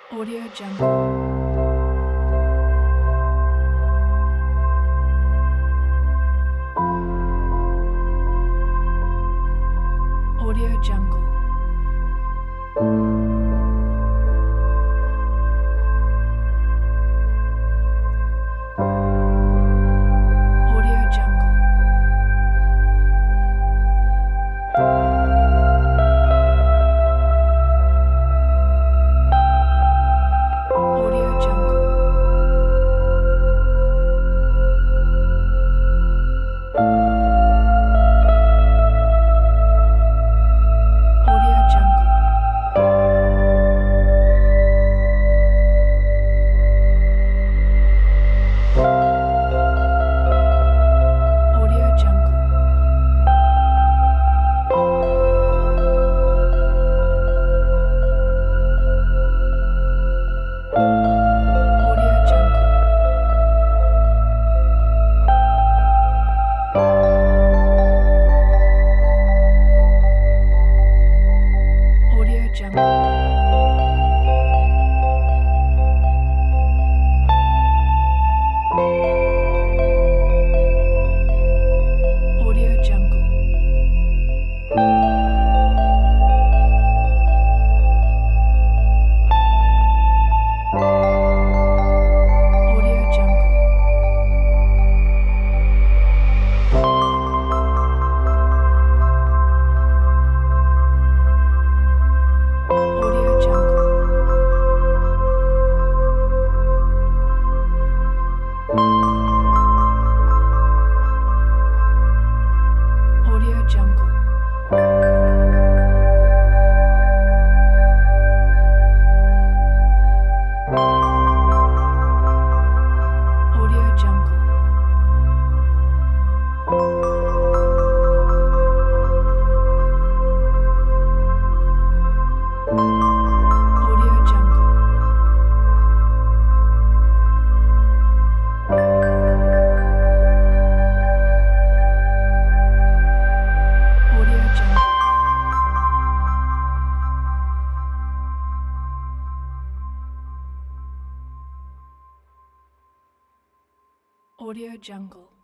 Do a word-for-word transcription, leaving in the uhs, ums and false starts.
Audio Jungle. Audio Jungle. Audio Jungle. Audio Jungle. Audio Jungle. Audio Jungle. Audio Jungle. Audio Jungle. Audio Jungle. Audio Jungle. Audio Jungle. Audio Jungle. Audio Jungle. Audio Jungle. Audio Jungle. Audio Jungle.